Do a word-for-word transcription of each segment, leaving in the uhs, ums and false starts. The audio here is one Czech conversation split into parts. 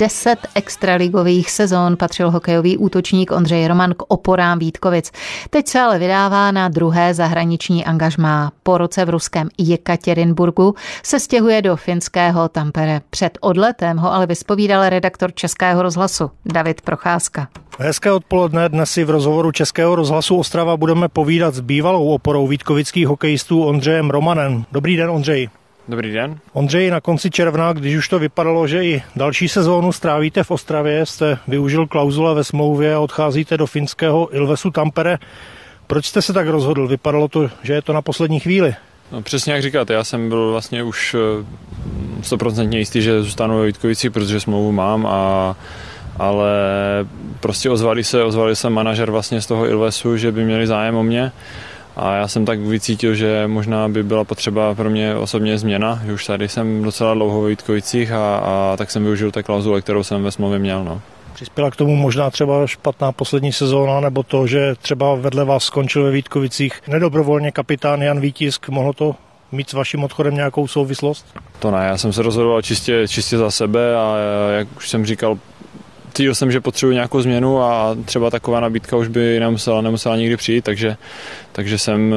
deset extraligových sezón patřil hokejový útočník Ondřej Roman k oporám Vítkovic. Teď se ale vydává na druhé zahraniční angažmá. Po roce v ruském Jekatěrinburgu se stěhuje do finského Tampere. Před odletem ho ale vyspovídal redaktor Českého rozhlasu David Procházka. Hezké odpoledne, dnes si v rozhovoru Českého rozhlasu Ostrava budeme povídat s bývalou oporou vítkovických hokejistů Ondřejem Romanem. Dobrý den, Ondřej. Dobrý den. Ondřej, na konci června, když už to vypadalo, že i další sezónu strávíte v Ostravě, jste využil klauzule ve smlouvě a odcházíte do finského Ilvesu Tampere. Proč jste se tak rozhodl? Vypadalo to, že je to na poslední chvíli. No, přesně jak říkáte, já jsem byl vlastně už stoprocentně jistý, že zůstanu ve Vítkovicích, protože smlouvu mám, a, ale prostě ozvali se, ozvali se manažer vlastně z toho Ilvesu, že by měli zájem o mě. A já jsem tak vycítil, že možná by byla potřeba pro mě osobně změna, že už tady jsem docela dlouho ve Vítkovicích a, a tak jsem využil té klauzule, kterou jsem ve smlouvě měl. No. Přispěla k tomu možná třeba špatná poslední sezóna, nebo to, že třeba vedle vás skončil ve Vítkovicích nedobrovolně kapitán Jan Vítisk, mohlo to mít s vaším odchodem nějakou souvislost? To ne, já jsem se rozhodoval čistě, čistě za sebe a jak už jsem říkal, cítil jsem, že potřebuji nějakou změnu a třeba taková nabídka už by nemusela, nemusela nikdy přijít, takže, takže jsem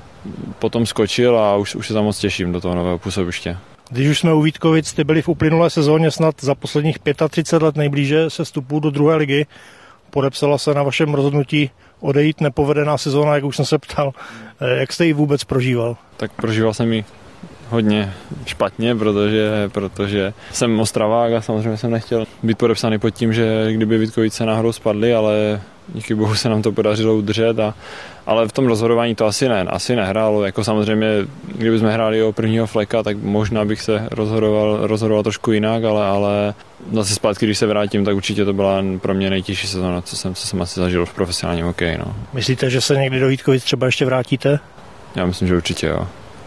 potom skočil a už, už se tam moc těším do toho nového působiště. Když už jsme u Vítkovic, jste byli v uplynulé sezóně snad za posledních třicet pět let nejblíže se vstupu do druhé ligy. Podepsala se na vašem rozhodnutí odejít nepovedená sezóna, jak už jsem se ptal. Jak jste ji vůbec prožíval? Tak prožíval jsem ji hodně špatně, protože, protože jsem Ostravák a samozřejmě jsem nechtěl být podepsaný pod tím, že kdyby Vítkovice náhodou spadly, ale díky bohu se nám to podařilo udržet. A, ale v tom rozhodování to asi ne, asi nehrálo. Jako samozřejmě, kdyby jsme hráli o prvního fleka, tak možná bych se rozhodoval, rozhodoval trošku jinak, ale, ale zase zpátky, když se vrátím, tak určitě to byla pro mě nejtěžší sezóna, co jsem, co jsem asi zažil v profesionálním hokeji. No. Myslíte, že se někdy do Vítkovic třeba ještě vrátíte? Já myslím, že určitě jo.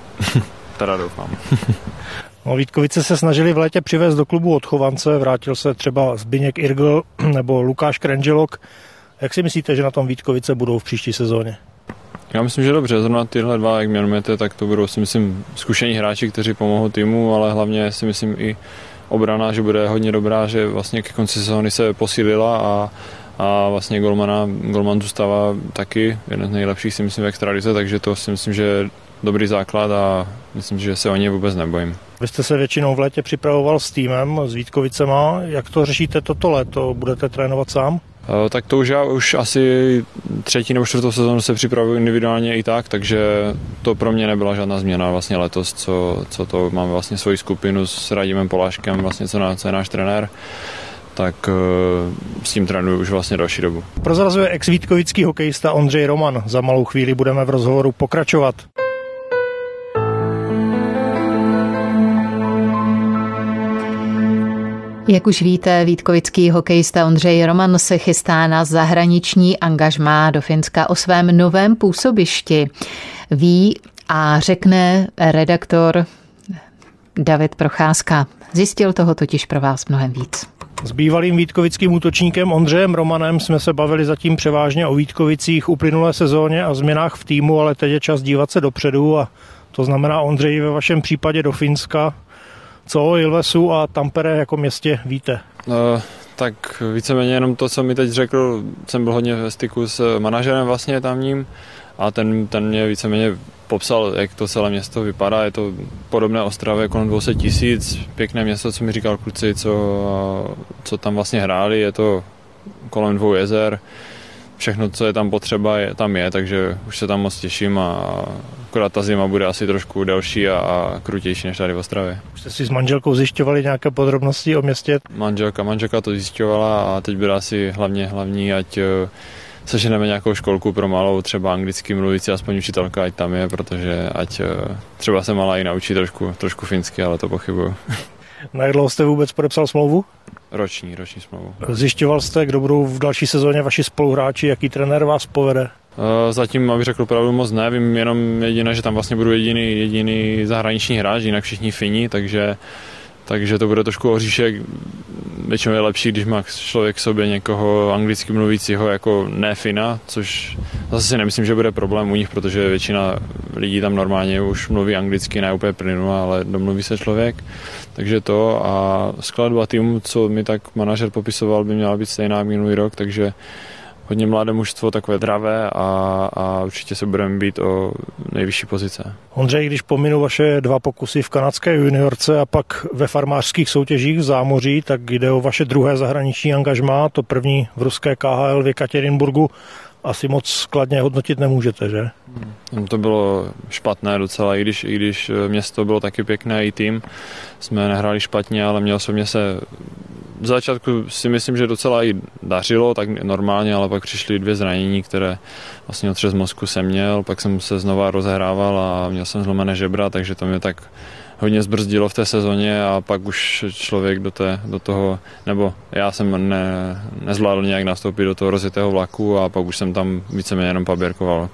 Teda doufám. No, Vítkovice se snažili v létě přivést do klubu odchovance, vrátil se třeba Zbyněk Irgl nebo Lukáš Krenželok. Jak si myslíte, že na tom Vítkovice budou v příští sezóně? Já myslím, že dobře, zrovna tyhle dva, jak jmenujete, tak to budou si myslím zkušení hráči, kteří pomohou týmu, ale hlavně si myslím i obrana, že bude hodně dobrá, že vlastně ke konci sezóny se posílila a, a vlastně golmana, golman zůstává taky jeden z nejlepších, si myslím, v extralize, takže to si myslím, že je dobrý základ a myslím, že se o ně vůbec nebojím. Vy jste se většinou v létě připravoval s týmem, s Vítkovicema. Jak to řešíte toto léto? Budete trénovat sám? Tak to už já už asi třetí nebo čtvrtou sezónu se připravuji individuálně i tak, takže to pro mě nebyla žádná změna vlastně letos, co, co to máme vlastně svoji skupinu s Radimem Poláškem, vlastně co, na, co je náš trenér, tak s tím trénuji už vlastně další dobu. Prozrazuje ex-vítkovický hokejista Ondřej Roman. Za malou chvíli budeme v rozhovoru pokračovat. Jak už víte, vítkovický hokejista Ondřej Roman se chystá na zahraniční angažmá do Finska o svém novém působišti. Ví a řekne redaktor David Procházka. Zjistil toho totiž pro vás mnohem víc. S bývalým vítkovickým útočníkem Ondřejem Romanem jsme se bavili zatím převážně o Vítkovicích uplynulé sezóně a změnách v týmu, ale teď je čas dívat se dopředu a to znamená, Ondřej, ve vašem případě do Finska. Co o Ilvesu a Tampere jako městě víte? No, tak víceméně jenom to, co mi teď řekl, jsem byl hodně ve styku s manažerem vlastně tamním a ten, ten mě víceméně popsal, jak to celé město vypadá. Je to podobné Ostravě, kolem dvě stě tisíc, pěkné město, co mi říkal kluci, co, co tam vlastně hráli, je to kolem dvou jezer. Všechno, co je tam potřeba, je, tam je, takže už se tam moc těším a akorát ta zima bude asi trošku delší a, a krutější než tady v Ostravě. Už jste si s manželkou zjišťovali nějaké podrobnosti o městě? Manželka, manželka to zjišťovala a teď bude asi hlavně hlavní, ať seženeme nějakou školku pro malou, třeba anglicky mluvící, aspoň učitelka, ať tam je, protože ať třeba se malá i naučí trošku, trošku finsky, ale to pochybuju. Na jak dlouho jste vůbec podepsal smlouvu? Roční, roční smlouvu. Zjišťoval jste, kdo budou v další sezóně vaši spoluhráči, jaký trenér vás povede? Zatím, abych řekl pravdu, moc ne, vím jenom jediné, že tam vlastně budu jediný, jediný zahraniční hráč, jinak všichni Fini, takže takže to bude trošku oříšek. Většinou je lepší, když má člověk k sobě někoho anglicky mluvícího jako ne Fina, což zase si nemyslím, že bude problém u nich, protože většina lidí tam normálně už mluví anglicky, ne úplně plynule, ale domluví se člověk. Takže to a skladba týmu, co mi tak manažer popisoval, by měla být stejná minulý rok, takže hodně mladé mužstvo, takové dravé a, a určitě se budeme být o nejvyšší pozice. Ondřej, když pominu vaše dva pokusy v kanadské juniorce a pak ve farmářských soutěžích v zámoří, tak jde o vaše druhé zahraniční angažmá, to první v ruské K H L v Jekaterinburgu. Asi moc skladně hodnotit nemůžete, že? Hmm. To bylo špatné docela, i když, i když město bylo taky pěkné, i tým. Jsme nehráli špatně, ale měl jsem mě se... V začátku si myslím, že docela i dařilo, tak normálně, ale pak přišly dvě zranění, které vlastně otřes mozku jsem měl, pak jsem se znova rozehrával a měl jsem zlomené žebra, takže to mě tak hodně zbrzdilo v té sezóně a pak už člověk do, té, do toho, nebo já jsem ne, nezvládl nějak nastoupit do toho rozjetého vlaku a pak už jsem tam víceméně jenom paběrkoval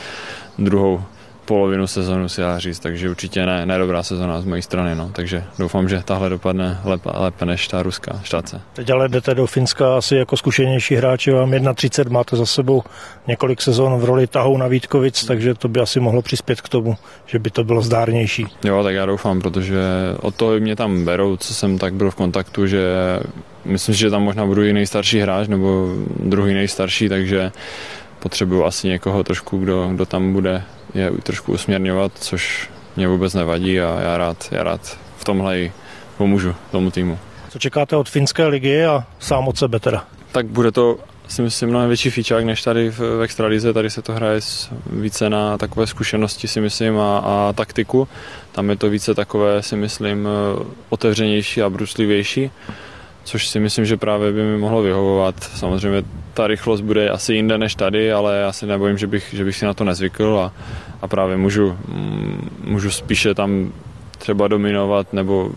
druhou polovinu sezonu si dá říct, takže určitě ne, ne dobrá sezona z mojí strany, no. Takže doufám, že tahle dopadne lépe, lépe než ta ruská štáce. Teď ale jdete do Finska asi jako zkušenější hráči, vám třicet jedna, máte za sebou několik sezon v roli Tahouna Vítkovic, takže to by asi mohlo přispět k tomu, že by to bylo zdárnější. Jo, tak já doufám, protože od toho mě tam berou, co jsem tak byl v kontaktu, že myslím, že tam možná budu i nejstarší hráč, nebo druhý nejstarší, takže potřebuju asi někoho trošku, kdo, kdo tam bude je trošku usměrňovat, což mě vůbec nevadí a já rád, já rád v tomhle i pomůžu tomu týmu. Co čekáte od finské ligy a sám od sebe teda? Tak bude to, si myslím, mnohem větší fíčák než tady v, v extralize. Tady se to hraje více na takové zkušenosti, si myslím, a, a taktiku. Tam je to více takové, si myslím, otevřenější a brušlivější, což si myslím, že právě by mi mohlo vyhovovat. Samozřejmě ta rychlost bude asi jinde než tady, ale já si nebojím, že bych, že bych si na to nezvykl a, a právě můžu, můžu spíše tam třeba dominovat nebo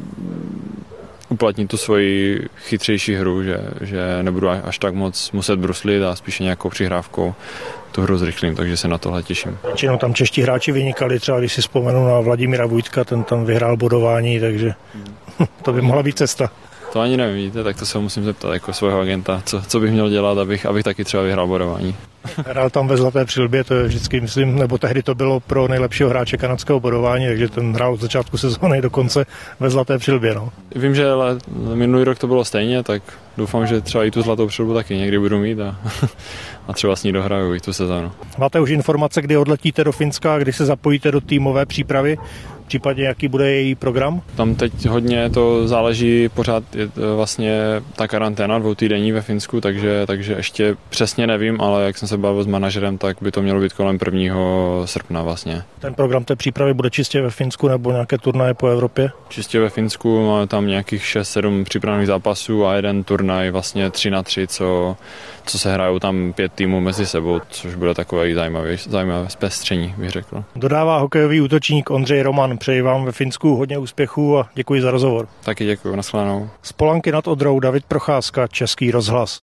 uplatnit tu svoji chytřejší hru, že, že nebudu až tak moc muset bruslit a spíše nějakou přihrávkou tu hru zrychlím, takže se na tohle těším. Většinou tam čeští hráči vynikali, třeba když si vzpomenu na Vladimíra Vujtka, ten tam vyhrál bodování, takže to by mohla být cesta. To ani nevím, vidíte, tak to se musím zeptat jako svého agenta, co, co bych měl dělat, abych, abych taky třeba vyhrál bodování. Hrál tam ve Zlaté přilbě, to je vždycky, myslím, nebo tehdy to bylo pro nejlepšího hráče kanadského bodování, takže ten hrál od začátku sezóny do konce ve Zlaté přilbě. No. Vím, že ale minulý rok to bylo stejně, tak doufám, že třeba i tu Zlatou přilbu taky někdy budu mít a, a třeba s ní dohraju i tu sezónu. Máte už informace, kdy odletíte do Finska, kdy se zapojíte do týmové přípravy? V případě, jaký bude její program? Tam teď hodně to záleží, pořád je vlastně ta karanténa dvoutýdenní ve Finsku, takže, takže ještě přesně nevím, ale jak jsem se bavil s manažerem, tak by to mělo být kolem prvního srpna vlastně. Ten program té přípravy bude čistě ve Finsku nebo nějaké turnaje po Evropě? Čistě ve Finsku, máme tam nějakých šest sedm připravených zápasů a jeden turnaj vlastně tři na tři, co, co se hrajou tam pět týmů mezi sebou, což bude takové zajímavé, zajímavé zpestření, bych řekl. Dodává hokejový útočník Ondřej Roman. Přeji vám ve Finsku hodně úspěchů a děkuji za rozhovor. Taky děkuji, nashledanou. Z Polanky nad Odrou David Procházka, Český rozhlas.